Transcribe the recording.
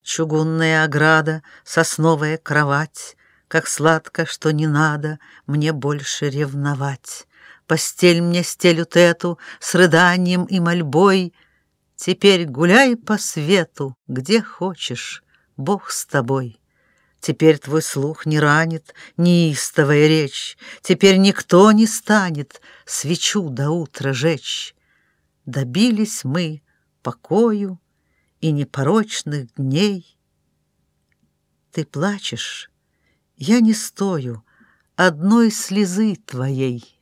Чугунная ограда, сосновая кровать, как сладко, что не надо мне больше ревновать. Постель мне стелют эту с рыданием и мольбой. Теперь гуляй по свету, где хочешь, Бог с тобой. Теперь твой слух не ранит неистовая речь, Теперь никто не станет свечу до утра жечь. Добились мы покою и непорочных дней. Ты плачешь, я не стою одной слезы твоей.